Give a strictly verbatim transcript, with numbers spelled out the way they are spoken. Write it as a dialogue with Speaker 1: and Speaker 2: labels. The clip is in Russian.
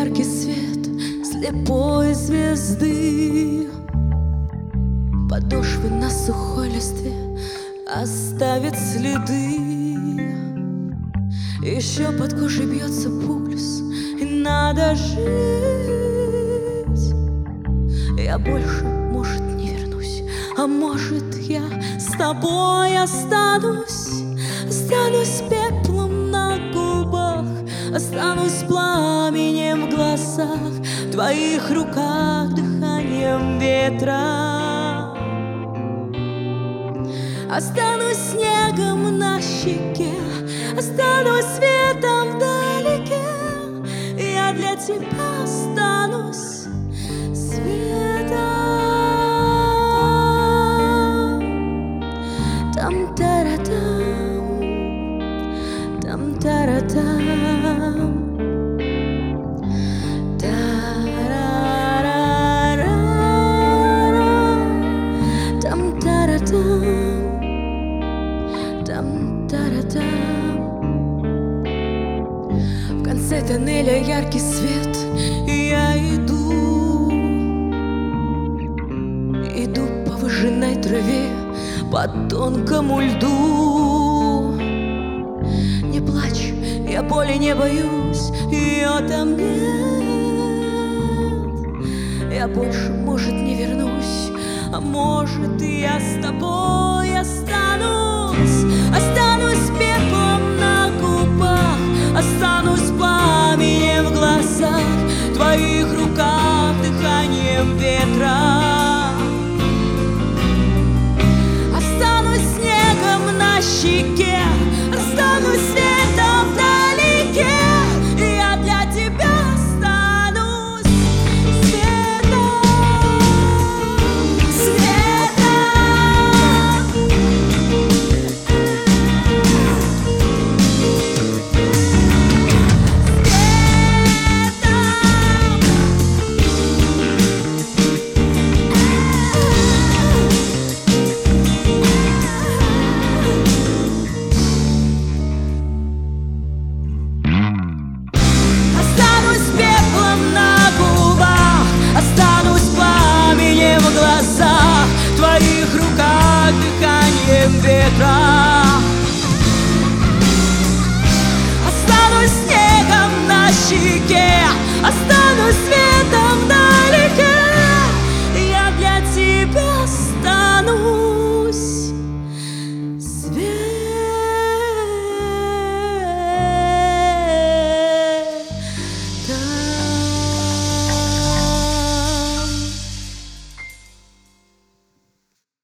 Speaker 1: яркий свет слепой звезды. Подошвы на сухой листве оставят следы. Еще под кожей бьется пульс, и надо жить. Я больше, может, не вернусь, а может, я с тобой останусь. Останусь пеплом на губах, останусь пламенем в глазах, в твоих руках дыханием ветра. Останусь снегом на щеке, останусь светом вдалеке. Я для тебя останусь светом. Там-таратам, там-таратам, тарарара, там-таратам, там-таратам. В конце тоннеля яркий свет, и я иду, иду по выжженной траве, по тонкому льду. Не плачь, я боли не боюсь, ее там нет. Я больше, может, не вернусь, а может, я с тобой останусь. Останусь пеплом на губах, останусь пламенем в глазах, в твоих руках дыханием ветра.